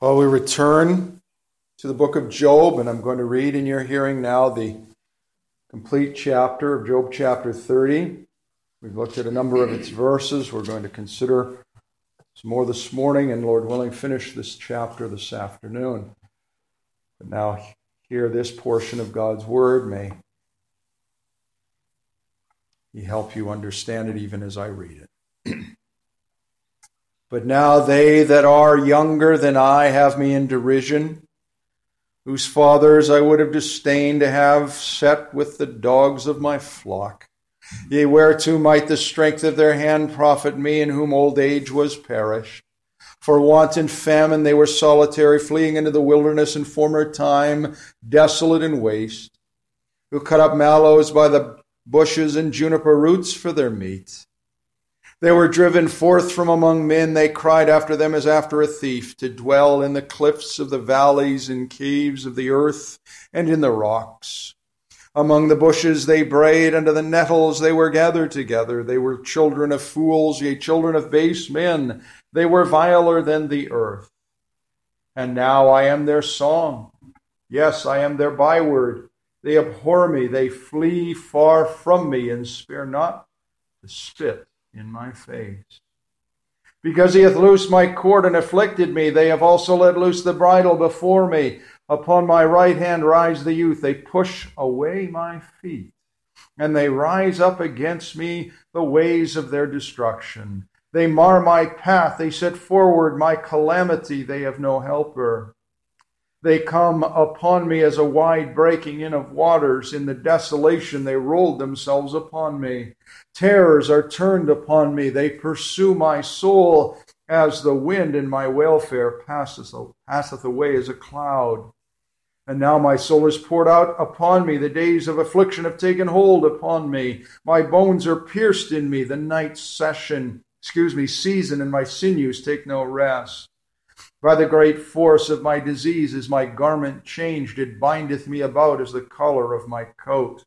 Well, we return to the book of Job, and I'm going to read in your hearing now the complete chapter of Job chapter 30. We've looked at a number of its verses. We're going to consider some more this morning, and Lord willing, finish this chapter this afternoon. But now hear this portion of God's word. May He help you understand it even as I read it. But now they that are younger than I have me in derision, whose fathers I would have disdained to have set with the dogs of my flock. Yea, whereto might the strength of their hand profit me, in whom old age was perished? For want and famine they were solitary, fleeing into the wilderness in former time, desolate and waste, who cut up mallows by the bushes and juniper roots for their meat. They were driven forth from among men. They cried after them as after a thief, to dwell in the cliffs of the valleys and caves of the earth and in the rocks. Among the bushes they brayed, under the nettles they were gathered together. They were children of fools, yea, children of base men. They were viler than the earth. And now I am their song. Yes, I am their byword. They abhor me. They flee far from me, and spare not to spit in my face. Because he hath loosed my cord and afflicted me, they have also let loose the bridle before me. Upon my right hand rise the youth. They push away my feet, and they rise up against me the ways of their destruction. They mar my path. They set forward my calamity. They have no helper. They come upon me as a wide breaking in of waters. In the desolation they rolled themselves upon me. Terrors are turned upon me. They pursue my soul as the wind, and my welfare passeth away as a cloud. And now my soul is poured out upon me. The days of affliction have taken hold upon me. My bones are pierced in me. The night season, and my sinews take no rest. By the great force of my disease is my garment changed. It bindeth me about as the collar of my coat.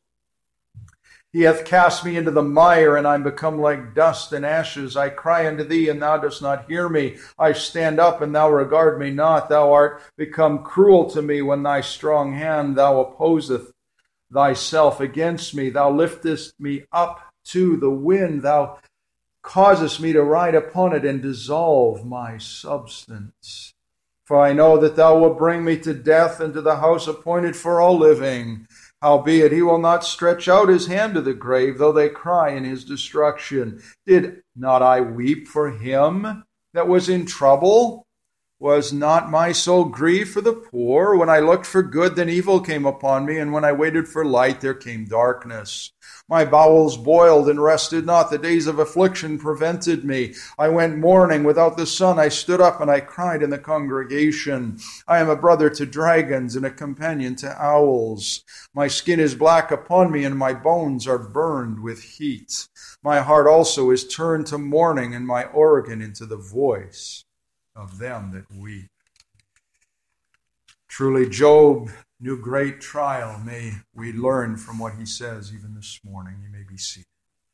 He hath cast me into the mire, and I am become like dust and ashes. I cry unto thee, and thou dost not hear me. I stand up, and thou regard me not. Thou art become cruel to me when thy strong hand thou opposeth thyself against me. Thou liftest me up to the wind. Thou causest me to ride upon it and dissolve my substance. For I know that thou wilt bring me to death and to the house appointed for all living. Howbeit he will not stretch out his hand to the grave, though they cry in his destruction. Did not I weep for him that was in trouble? Was not my soul grieved for the poor? When I looked for good, then evil came upon me, and when I waited for light, there came darkness. My bowels boiled and rested not. The days of affliction prevented me. I went mourning without the sun. I stood up and I cried in the congregation. I am a brother to dragons and a companion to owls. My skin is black upon me, and my bones are burned with heat. My heart also is turned to mourning, and my organ into the voice of them that weep. Truly, Job knew great trial. May we learn from what he says even this morning. You may be seated.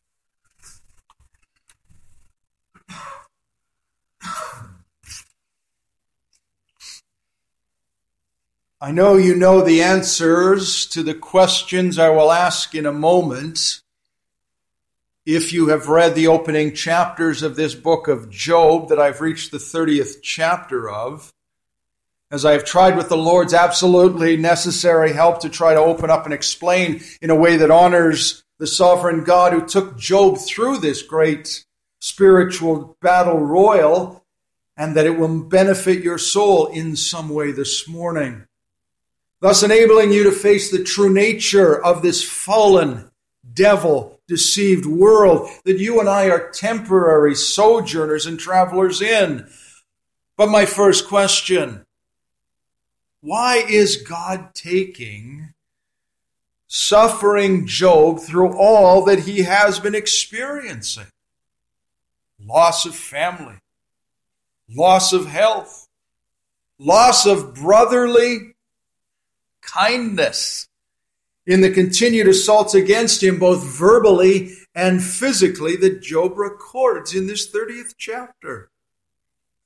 I know you know the answers to the questions I will ask in a moment. If you have read the opening chapters of this book of Job that I've reached the 30th chapter of, as I have tried with the Lord's absolutely necessary help to try to open up and explain in a way that honors the sovereign God who took Job through this great spiritual battle royal, and that it will benefit your soul in some way this morning, thus enabling you to face the true nature of this fallen, devil-deceived world that you and I are temporary sojourners and travelers in. But my first question: why is God taking suffering Job through all that he has been experiencing? Loss of family, loss of health, loss of brotherly kindness in the continued assaults against him, both verbally and physically, that Job records in this 30th chapter.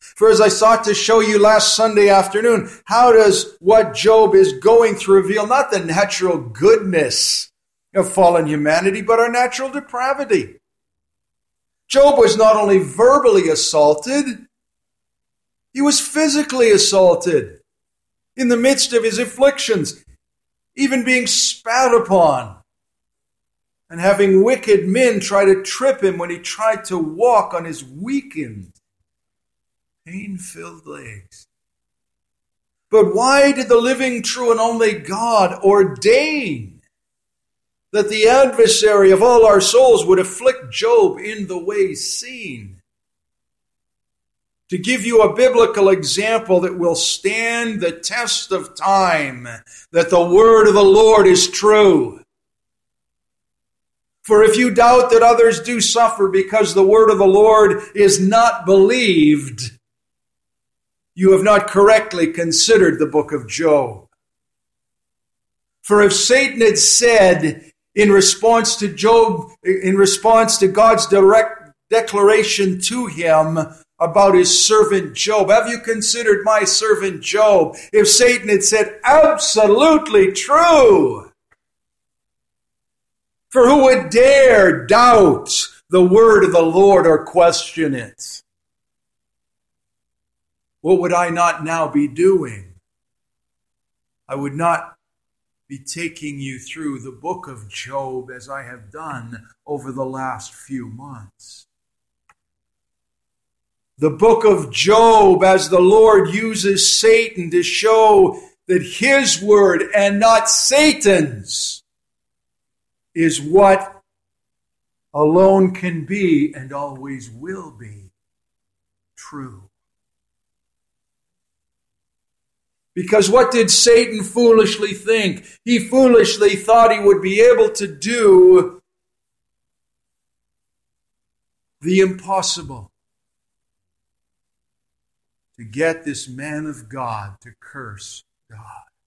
For as I sought to show you last Sunday afternoon, how does what Job is going through reveal not the natural goodness of fallen humanity, but our natural depravity? Job was not only verbally assaulted, he was physically assaulted in the midst of his afflictions, even being spat upon and having wicked men try to trip him when he tried to walk on his weakened, pain-filled legs. But why did the living, true, and only God ordain that the adversary of all our souls would afflict Job in the way seen? To give you a biblical example that will stand the test of time, that the word of the Lord is true. For if you doubt that others do suffer because the word of the Lord is not believed, you have not correctly considered the book of Job. For if Satan had said in response to Job, in response to God's direct declaration to him about his servant Job, have you considered my servant Job? If Satan had said, absolutely true. For who would dare doubt the word of the Lord or question it? What would I not now be doing? I would not be taking you through the book of Job as I have done over the last few months. The book of Job, as the Lord uses Satan to show that his word and not Satan's is what alone can be and always will be true. Because what did Satan foolishly think? He foolishly thought he would be able to do the impossible. To get this man of God to curse God.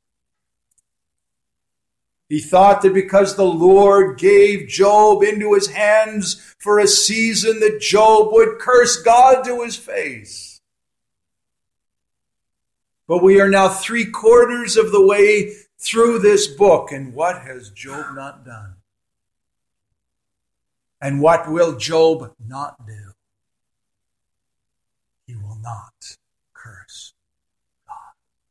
He thought that because the Lord gave Job into his hands for a season, that Job would curse God to his face. But we are now 3/4 of the way through this book, and what has Job not done? And what will Job not do? He will not curse God.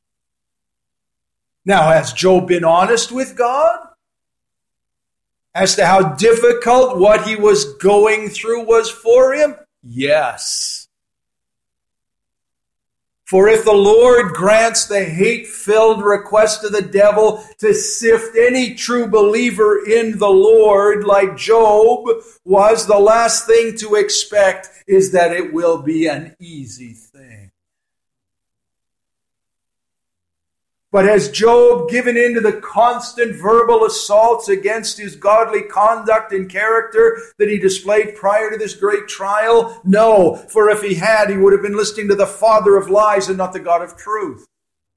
Now, has Job been honest with God as to how difficult what he was going through was for him? Yes. For if the Lord grants the hate-filled request of the devil to sift any true believer in the Lord like Job was, the last thing to expect is that it will be an easy thing. But has Job given in to the constant verbal assaults against his godly conduct and character that he displayed prior to this great trial? No, for if he had, he would have been listening to the father of lies and not the God of truth.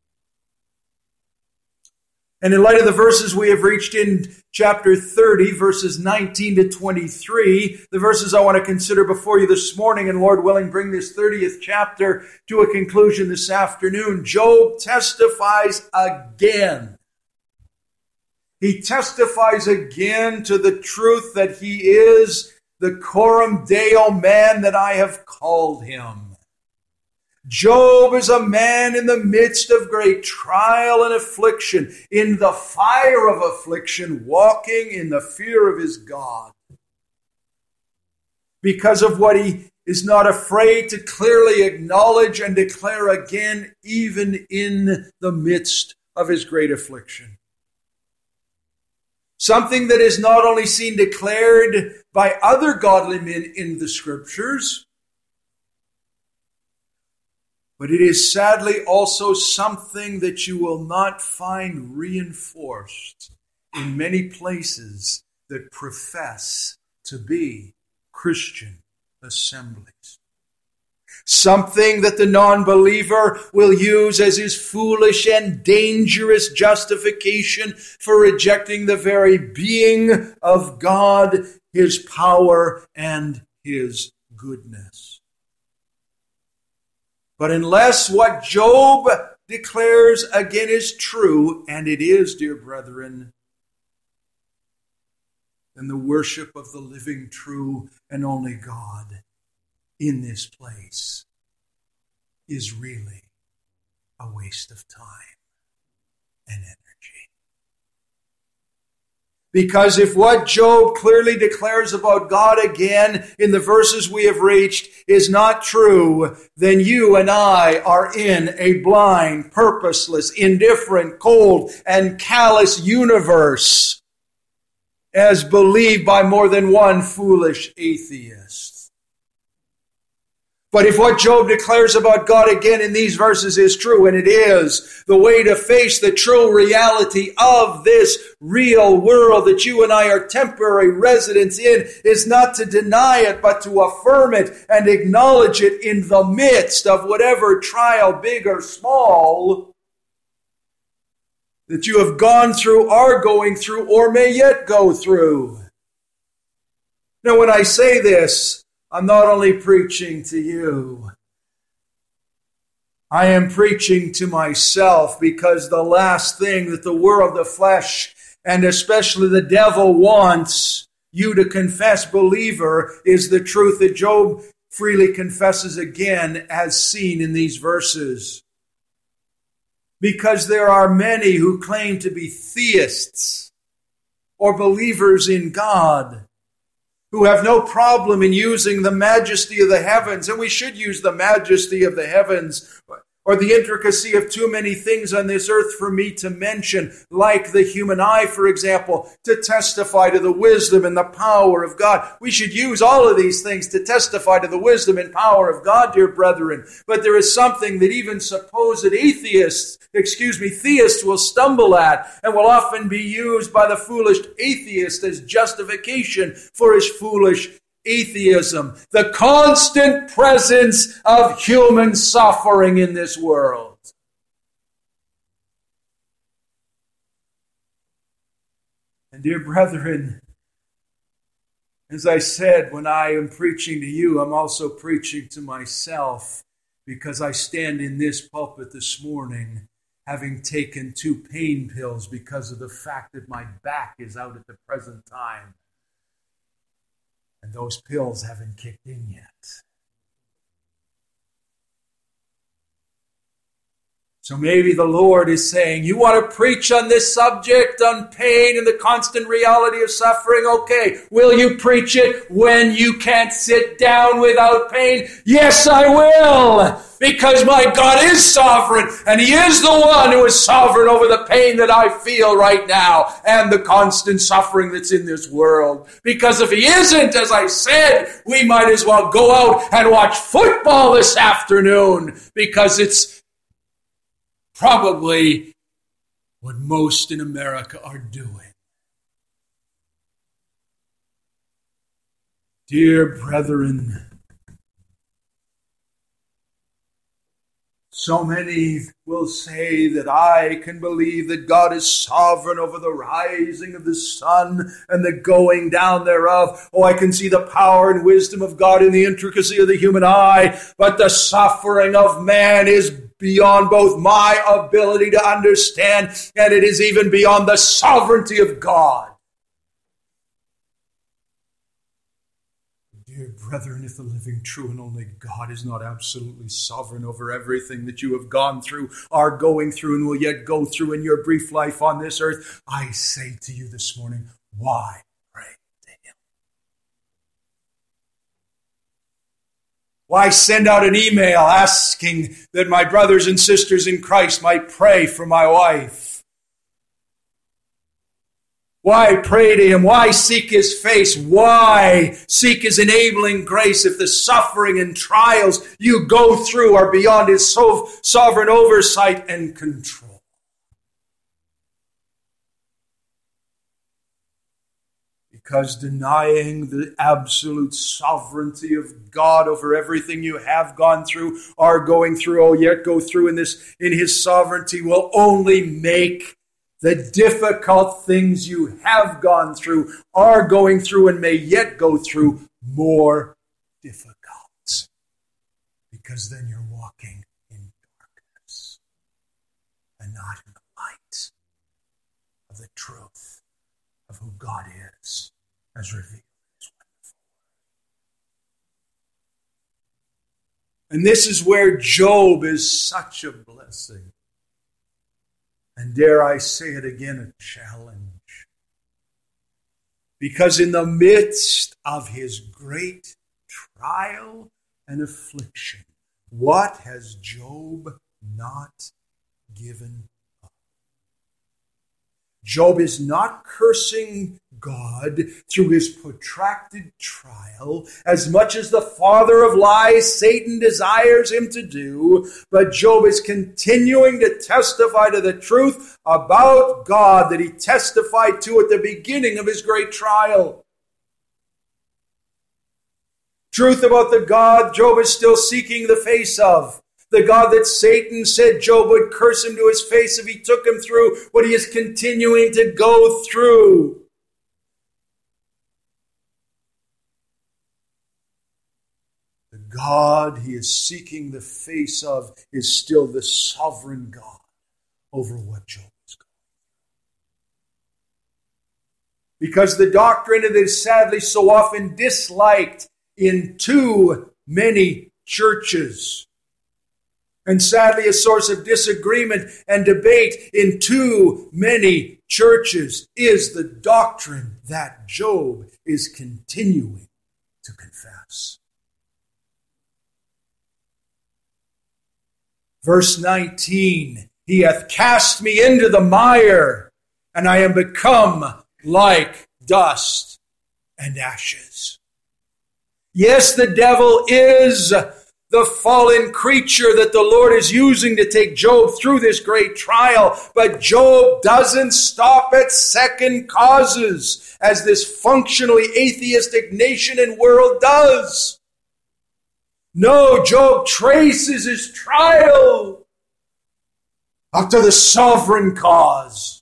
And in light of the verses we have reached in chapter 30, verses 19 to 23, the verses I want to consider before you this morning, and Lord willing, bring this 30th chapter to a conclusion this afternoon, Job testifies again. He testifies again to the truth that he is the coram Deo man that I have called him. Job is a man in the midst of great trial and affliction, in the fire of affliction, walking in the fear of his God. Because of what he is not afraid to clearly acknowledge and declare again, even in the midst of his great affliction. Something that is not only seen declared by other godly men in the Scriptures, but it is sadly also something that you will not find reinforced in many places that profess to be Christian assemblies. Something that the non-believer will use as his foolish and dangerous justification for rejecting the very being of God, his power, and his goodness. But unless what Job declares again is true, and it is, dear brethren, then the worship of the living, true, and only God in this place is really a waste of time and energy. Because if what Job clearly declares about God again in the verses we have reached is not true, then you and I are in a blind, purposeless, indifferent, cold, and callous universe, as believed by more than one foolish atheist. But if what Job declares about God again in these verses is true, and it is, the way to face the true reality of this real world that you and I are temporary residents in is not to deny it, but to affirm it and acknowledge it in the midst of whatever trial, big or small, that you have gone through, are going through, or may yet go through. Now, when I say this, I'm not only preaching to you, I am preaching to myself, because the last thing that the world, the flesh, and especially the devil wants you to confess, believer, is the truth that Job freely confesses again as seen in these verses. Because there are many who claim to be theists or believers in God, who have no problem in using the majesty of the heavens, and we should use the majesty of the heavens, or the intricacy of too many things on this earth for me to mention, like the human eye, for example, to testify to the wisdom and the power of God. We should use all of these things to testify to the wisdom and power of God, dear brethren. But there is something that even supposed theists will stumble at, and will often be used by the foolish atheist as justification for his foolish atheism: the constant presence of human suffering in this world. And dear brethren, as I said, when I am preaching to you, I'm also preaching to myself, because I stand in this pulpit this morning having taken 2 pain pills because of the fact that my back is out at the present time. And those pills haven't kicked in yet. So maybe the Lord is saying, you want to preach on this subject, on pain and the constant reality of suffering? Okay, will you preach it when you can't sit down without pain? Yes, I will, because my God is sovereign, and He is the one who is sovereign over the pain that I feel right now and the constant suffering that's in this world. Because if He isn't, as I said, we might as well go out and watch football this afternoon, because it's probably what most in America are doing. Dear brethren, so many will say that I can believe that God is sovereign over the rising of the sun and the going down thereof. Oh, I can see the power and wisdom of God in the intricacy of the human eye, but the suffering of man is beyond both my ability to understand, and it is even beyond the sovereignty of God. Dear brethren, if the living, true, and only God is not absolutely sovereign over everything that you have gone through, are going through, and will yet go through in your brief life on this earth, I say to you this morning, why pray to Him? Why send out an email asking that my brothers and sisters in Christ might pray for my wife? Why pray to Him? Why seek His face? Why seek His enabling grace if the suffering and trials you go through are beyond His sovereign oversight and control? Because denying the absolute sovereignty of God over everything you have gone through, are going through, or yet go through in His sovereignty, will only make the difficult things you have gone through, are going through, and may yet go through more difficult. Because then you're walking and not in the light of the truth of who God is as revealed in His wonderful word. And this is where Job is such a blessing. And dare I say it again, a challenge. Because in the midst of his great trial and affliction, what has Job not given up? Job is not cursing God through his protracted trial as much as the father of lies, Satan, desires him to do, but Job is continuing to testify to the truth about God that he testified to at the beginning of his great trial. Truth about the God Job is still seeking the face of. The God that Satan said Job would curse him to his face if he took him through what he is continuing to go through. The God he is seeking the face of is still the sovereign God over what Job is going through. Because the doctrine that is sadly so often disliked in too many churches, and sadly a source of disagreement and debate in too many churches, is the doctrine that Job is continuing to confess. Verse 19, he hath cast me into the mire, and I am become like dust and ashes. Yes, the devil is the fallen creature that the Lord is using to take Job through this great trial. But Job doesn't stop at second causes, as this functionally atheistic nation and world does. No, Job traces his trial up to the sovereign cause,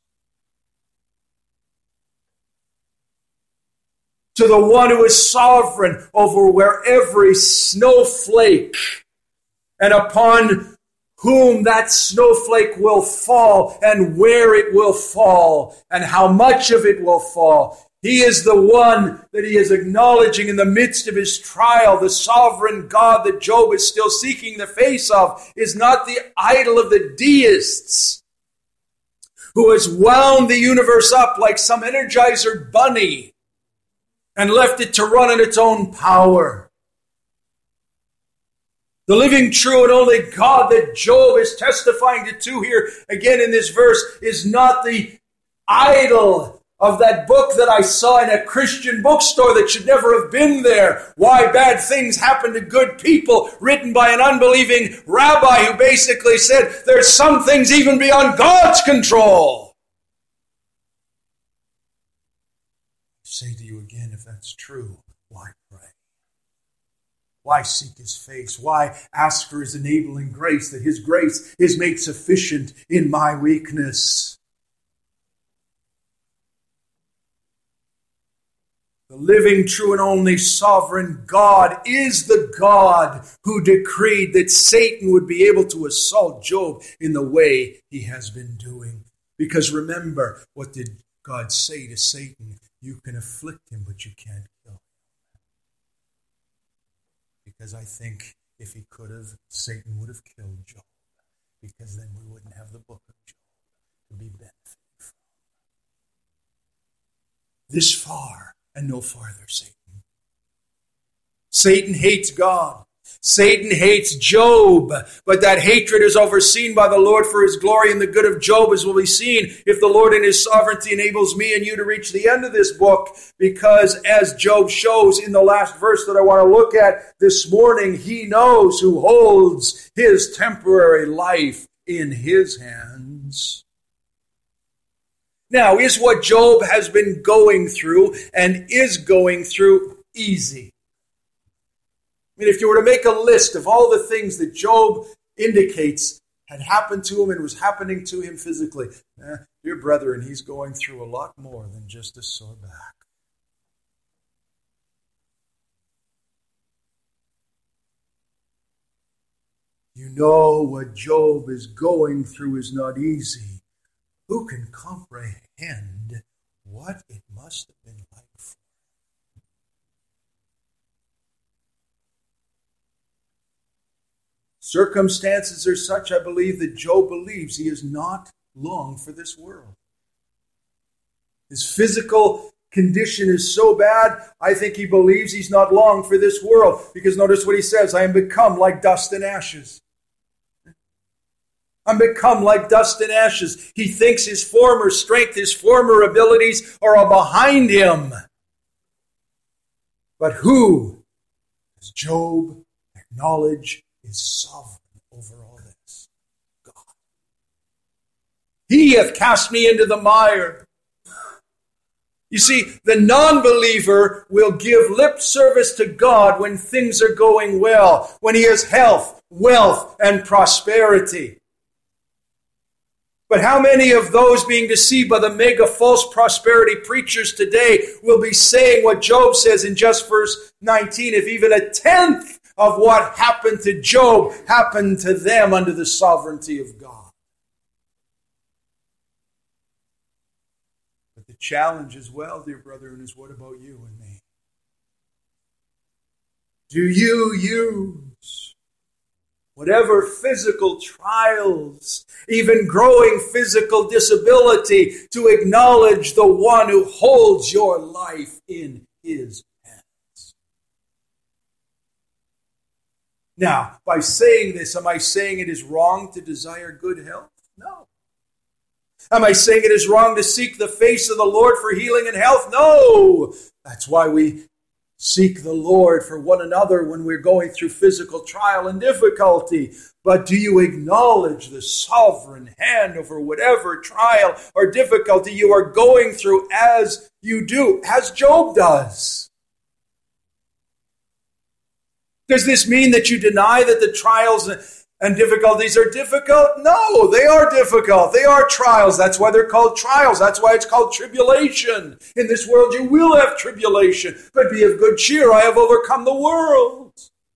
to the one who is sovereign over where every snowflake and upon whom that snowflake will fall and where it will fall and how much of it will fall. He is the one that he is acknowledging in the midst of his trial. The sovereign God that Job is still seeking the face of is not the idol of the deists who has wound the universe up like some Energizer bunny and left it to run on its own power. The living, true, and only God that Job is testifying to here, again in this verse, is not the idol of that book that I saw in a Christian bookstore that should never have been there. Why Bad Things Happen to Good People, written by an unbelieving rabbi who basically said there's some things even beyond God's control. I say to you again, if that's true, why pray? Why seek his face? Why ask for his enabling grace, that his grace is made sufficient in my weakness? The living, true, and only sovereign God is the God who decreed that Satan would be able to assault Job in the way he has been doing. Because remember, what did God say to Satan? You can afflict him, but you can't kill him. Because I think if he could have, Satan would have killed Job. Because then we wouldn't have the book of Job to be benefited from. This far and no farther, Satan. Satan hates God. Satan hates Job, but that hatred is overseen by the Lord for his glory and the good of Job, as will be seen if the Lord in his sovereignty enables me and you to reach the end of this book, because as Job shows in the last verse that I want to look at this morning, he knows who holds his temporary life in his hands. Now, is what Job has been going through and is going through easy? I mean, if you were to make a list of all the things that Job indicates had happened to him and was happening to him physically, dear brethren, he's going through a lot more than just a sore back. You know what Job is going through is not easy. Who can comprehend what it must have been like for him? Circumstances are such, I believe, that Job believes he is not long for this world. His physical condition is so bad, I think he believes he's not long for this world. Because notice what he says, I am become like dust and ashes. I'm become like dust and ashes. He thinks his former strength, his former abilities are all behind him. But who does Job acknowledge is sovereign over all this? God. He hath cast me into the mire. You see, the non-believer will give lip service to God when things are going well, when he has health, wealth, and prosperity. But how many of those being deceived by the mega false prosperity preachers today will be saying what Job says in just verse 19, if even a tenth of what happened to Job happened to them under the sovereignty of God? But the challenge as well, dear brethren, is what about you and me? Do you use whatever physical trials, even growing physical disability, to acknowledge the one who holds your life in his hands? Now, by saying this, am I saying it is wrong to desire good health? No. Am I saying it is wrong to seek the face of the Lord for healing and health? No. That's why we seek the Lord for one another when we're going through physical trial and difficulty. But do you acknowledge the sovereign hand over whatever trial or difficulty you are going through as you do, as Job does? Does this mean that you deny that the trials and difficulties are difficult? No, they are difficult. They are trials. That's why they're called trials. That's why it's called tribulation. In this world you will have tribulation, but be of good cheer. I have overcome the world.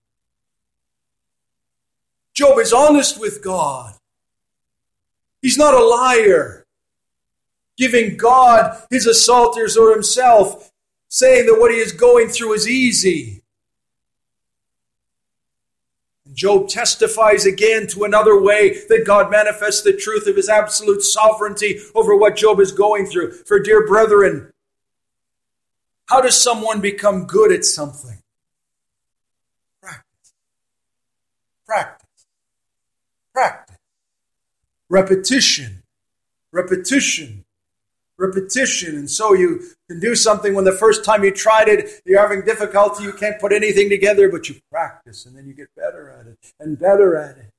Job is honest with God. He's not a liar, giving God his assaulters or himself, saying that what he is going through is easy. Job testifies again to another way that God manifests the truth of his absolute sovereignty over what Job is going through. For dear brethren, how does someone become good at something? Practice. Practice. Practice. Repetition. Repetition. Repetition. And so you can do something when the first time you tried it, you're having difficulty, you can't put anything together, but you practice and then you get better at it and better at it.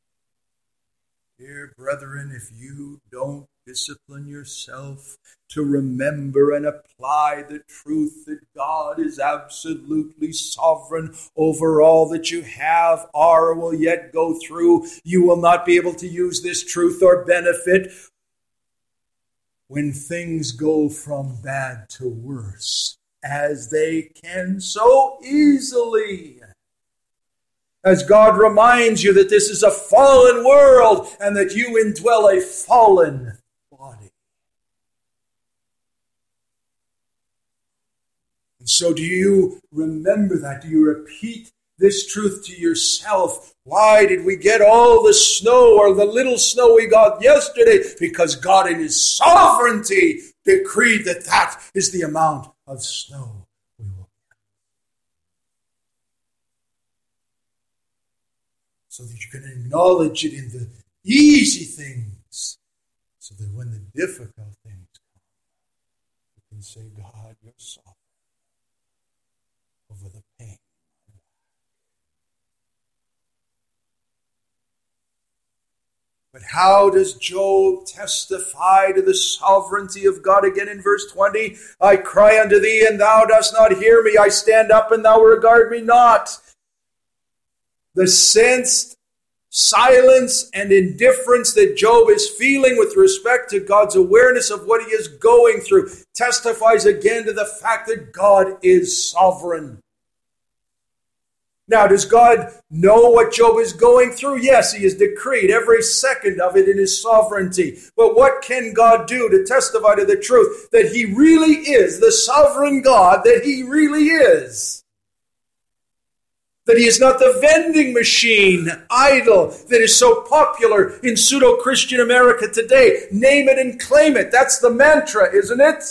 Dear brethren, if you don't discipline yourself to remember and apply the truth that God is absolutely sovereign over all that you have, are, or will yet go through, you will not be able to use this truth or benefit when things go from bad to worse, as they can so easily. As God reminds you that this is a fallen world and that you indwell a fallen body. And so do you remember that? Do you repeat this truth to yourself? Why did we get all the snow or the little snow we got yesterday? Because God in his sovereignty decreed that that is the amount of snow we will get. So that you can acknowledge it in the easy things, so that when the difficult things come, you can say, God, you're sovereign over the pain. But how does Job testify to the sovereignty of God? Again in verse 20, I cry unto thee, and thou dost not hear me. I stand up, and thou regard me not. The sensed silence and indifference that Job is feeling with respect to God's awareness of what he is going through testifies again to the fact that God is sovereign. Now, does God know what Job is going through? Yes, he has decreed every second of it in his sovereignty. But what can God do to testify to the truth that he really is the sovereign God that he really is? That he is not the vending machine idol that is so popular in pseudo-Christian America today. Name it and claim it. That's the mantra, isn't it?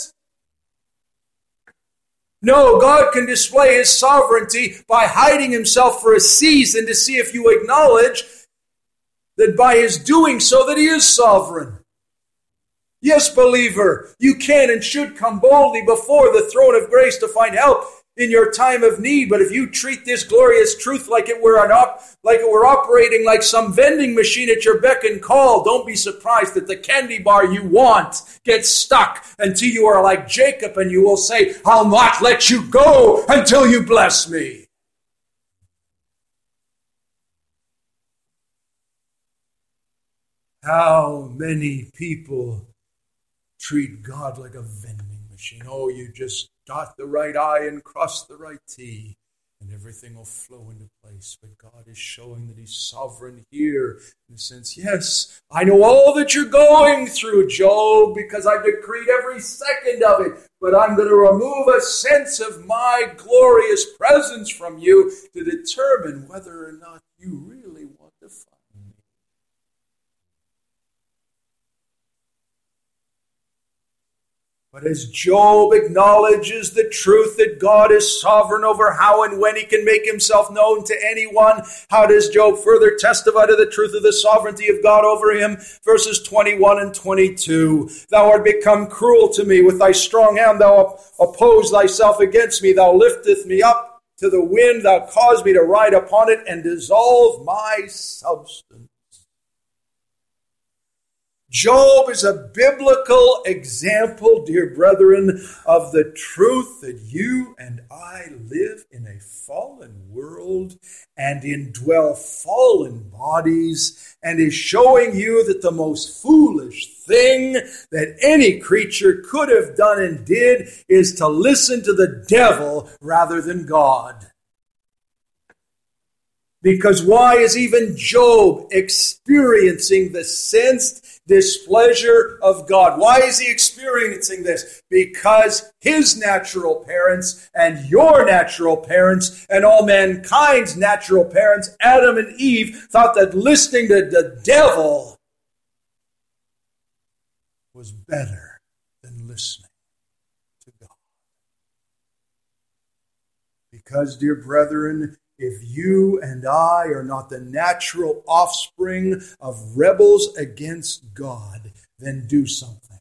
No, God can display his sovereignty by hiding himself for a season to see if you acknowledge that by his doing so that he is sovereign. Yes, believer, you can and should come boldly before the throne of grace to find help in your time of need. But if you treat this glorious truth like it were operating like some vending machine at your beck and call, don't be surprised that the candy bar you want gets stuck until you are like Jacob and you will say, I'll not let you go until you bless me. How many people treat God like a vending machine? Oh, you just dot the right I and cross the right T, and everything will flow into place. But God is showing that he's sovereign here in the sense, yes, I know all that you're going through, Job, because I've decreed every second of it. But I'm going to remove a sense of my glorious presence from you to determine whether or not you really want to find me. But as Job acknowledges the truth that God is sovereign over how and when he can make himself known to anyone, how does Job further testify to the truth of the sovereignty of God over him? Verses 21 and 22. Thou art become cruel to me. With thy strong hand thou oppose thyself against me. Thou liftest me up to the wind. Thou cause me to ride upon it and dissolve my substance. Job is a biblical example, dear brethren, of the truth that you and I live in a fallen world and indwell fallen bodies, and is showing you that the most foolish thing that any creature could have done and did is to listen to the devil rather than God. Because why is even Job experiencing the sensed displeasure of God? Why is he experiencing this? Because his natural parents and your natural parents and all mankind's natural parents, Adam and Eve, thought that listening to the devil was better than listening to God. Because, dear brethren, if you and I are not the natural offspring of rebels against God, then do something.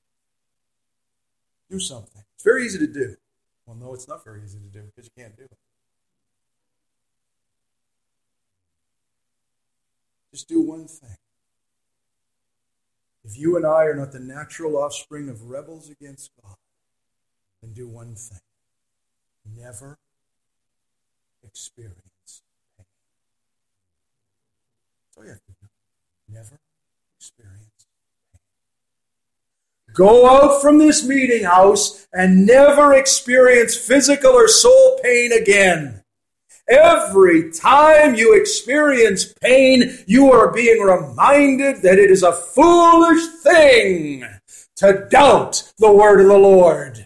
Do something. It's very easy to do. Well, no, it's not very easy to do because you can't do it. Just do one thing. If you and I are not the natural offspring of rebels against God, then do one thing. Never experience pain. That's all you have to do. Never experience pain. Go out from this meeting house and never experience physical or soul pain again. Every time you experience pain, you are being reminded that it is a foolish thing to doubt the word of the Lord.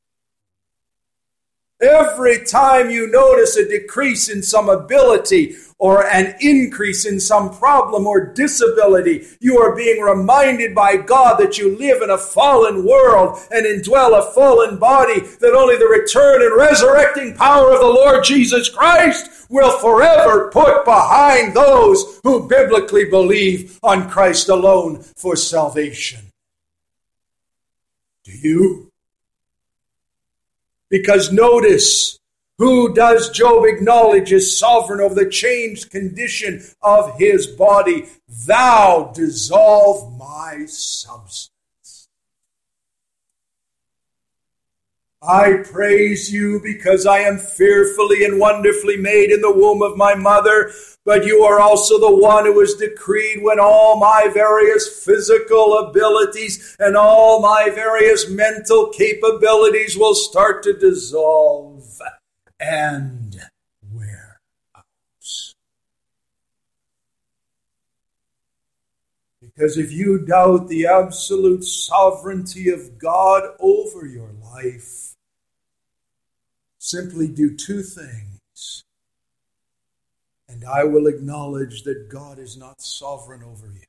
Every time you notice a decrease in some ability or an increase in some problem or disability, you are being reminded by God that you live in a fallen world and indwell a fallen body, that only the return and resurrecting power of the Lord Jesus Christ will forever put behind those who biblically believe on Christ alone for salvation. Do you? Because notice, who does Job acknowledge is sovereign over the changed condition of his body? Thou dissolve my substance. I praise you because I am fearfully and wonderfully made in the womb of my mother. But you are also the one who has decreed when all my various physical abilities and all my various mental capabilities will start to dissolve and wear out. Because if you doubt the absolute sovereignty of God over your life, simply do two things, and I will acknowledge that God is not sovereign over you.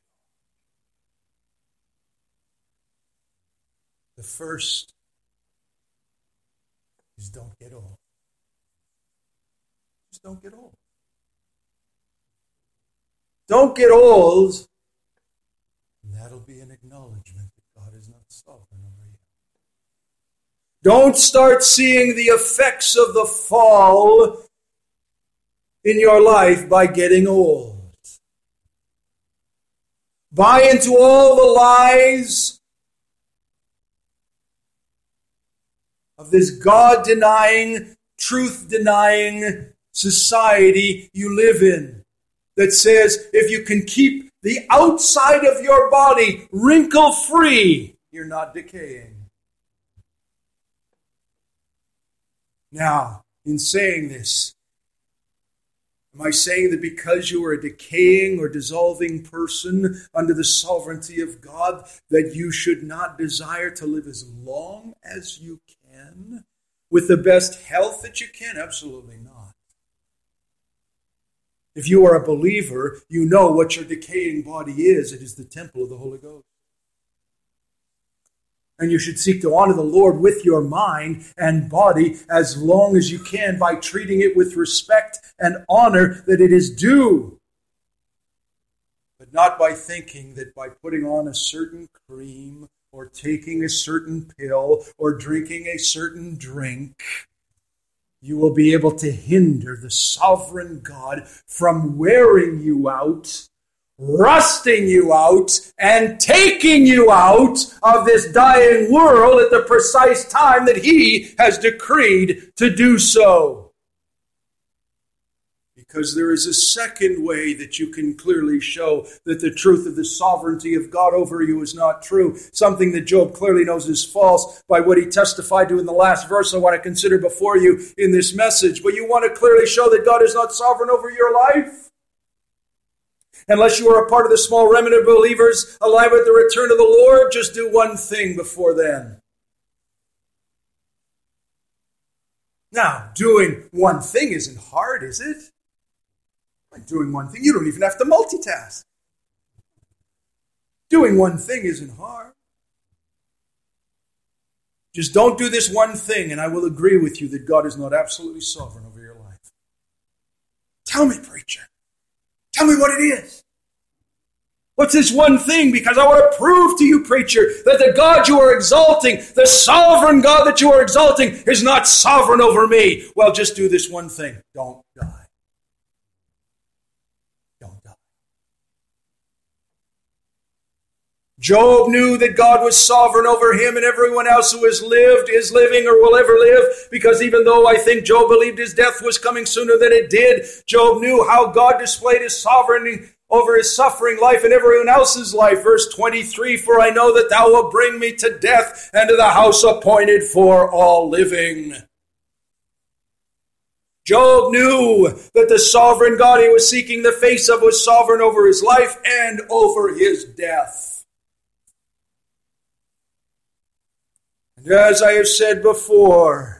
The first is don't get old. Just don't get old. Don't get old, and that'll be an acknowledgement that God is not sovereign over you. Don't start seeing the effects of the fall in your life by getting old. Buy into all the lies of this God-denying, truth-denying society you live in that says if you can keep the outside of your body wrinkle-free, you're not decaying. Now, in saying this, am I saying that because you are a decaying or dissolving person under the sovereignty of God, that you should not desire to live as long as you can with the best health that you can? Absolutely not. If you are a believer, you know what your decaying body is. It is the temple of the Holy Ghost. And you should seek to honor the Lord with your mind and body as long as you can by treating it with respect and honor that it is due. But not by thinking that by putting on a certain cream or taking a certain pill or drinking a certain drink, you will be able to hinder the sovereign God from wearing you out, rusting you out, and taking you out of this dying world at the precise time that He has decreed to do so. Because there is a second way that you can clearly show that the truth of the sovereignty of God over you is not true. Something that Job clearly knows is false by what he testified to in the last verse I want to consider before you in this message. But you want to clearly show that God is not sovereign over your life? Unless you are a part of the small remnant of believers alive at the return of the Lord, just do one thing before then. Now, doing one thing isn't hard, is it? By doing one thing, you don't even have to multitask. Doing one thing isn't hard. Just don't do this one thing, and I will agree with you that God is not absolutely sovereign over your life. Tell me, preacher. Tell me what it is. What's this one thing? Because I want to prove to you, preacher, that the God you are exalting, the sovereign God that you are exalting, is not sovereign over me. Well, just do this one thing. Don't die. Don't die. Job knew that God was sovereign over him and everyone else who has lived, is living, or will ever live, because even though I think Job believed his death was coming sooner than it did, Job knew how God displayed his sovereignty over his suffering life and everyone else's life. Verse 23, for I know that thou wilt bring me to death and to the house appointed for all living. Job knew that the sovereign God he was seeking the face of was sovereign over his life and over his death. And as I have said before,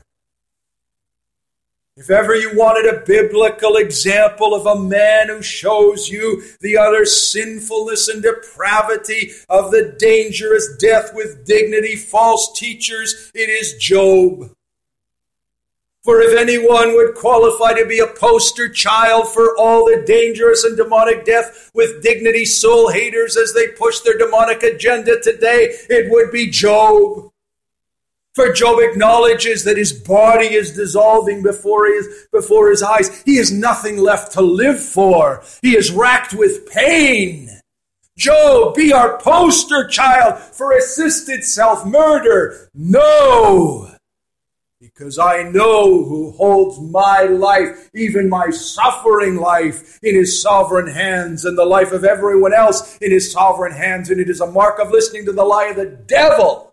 if ever you wanted a biblical example of a man who shows you the utter sinfulness and depravity of the dangerous death with dignity false teachers, it is Job. For if anyone would qualify to be a poster child for all the dangerous and demonic death with dignity soul haters as they push their demonic agenda today, it would be Job. For Job acknowledges that his body is dissolving before his eyes. He has nothing left to live for. He is racked with pain. Job, be our poster child for assisted self-murder. No! Because I know who holds my life, even my suffering life, in his sovereign hands, and the life of everyone else in his sovereign hands. And it is a mark of listening to the lie of the devil.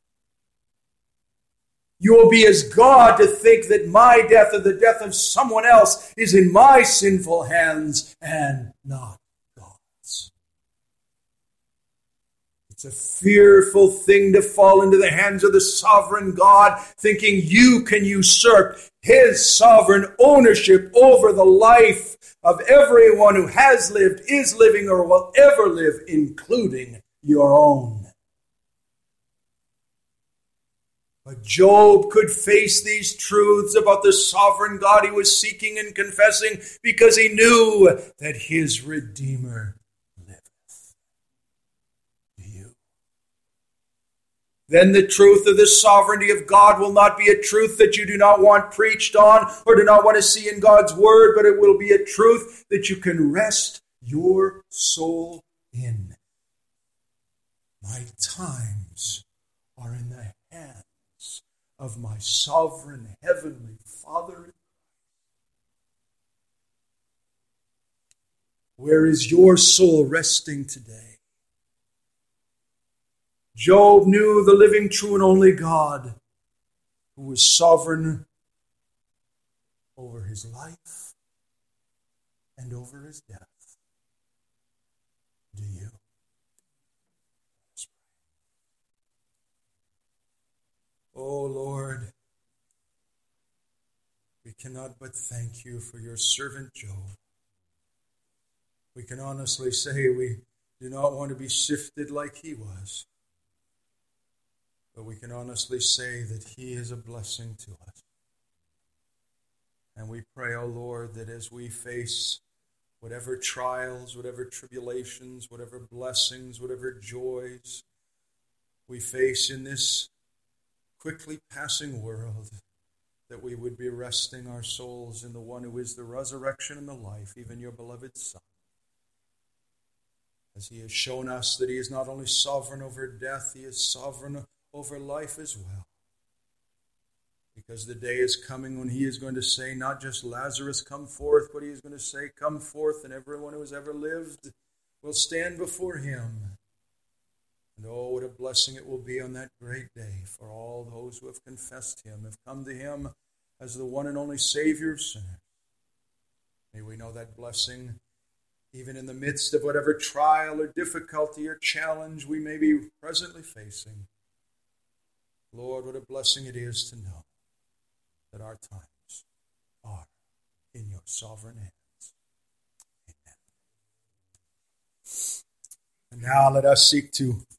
You will be as God to think that my death or the death of someone else is in my sinful hands and not God's. It's a fearful thing to fall into the hands of the sovereign God, thinking you can usurp his sovereign ownership over the life of everyone who has lived, is living, or will ever live, including your own. But Job could face these truths about the sovereign God he was seeking and confessing because he knew that his Redeemer liveth. Do you? Then the truth of the sovereignty of God will not be a truth that you do not want preached on or do not want to see in God's word, but it will be a truth that you can rest your soul in. My times are in the hands of my sovereign heavenly Father. Where is your soul resting today? Job knew the living, true, and only God who was sovereign over his life and over his death. Do you? Oh Lord, we cannot but thank you for your servant Job. We can honestly say we do not want to be sifted like he was. But we can honestly say that he is a blessing to us. And we pray, O Lord, that as we face whatever trials, whatever tribulations, whatever blessings, whatever joys we face in this quickly passing world, that we would be resting our souls in the one who is the resurrection and the life, even your beloved Son. As he has shown us that he is not only sovereign over death, he is sovereign over life as well. Because the day is coming when he is going to say, not just Lazarus, come forth, but he is going to say, come forth, and everyone who has ever lived will stand before him. And oh, what a blessing it will be on that great day for all those who have confessed him, have come to him as the one and only Savior of sinners. May we know that blessing even in the midst of whatever trial or difficulty or challenge we may be presently facing. Lord, what a blessing it is to know that our times are in your sovereign hands. Amen. And now let us seek to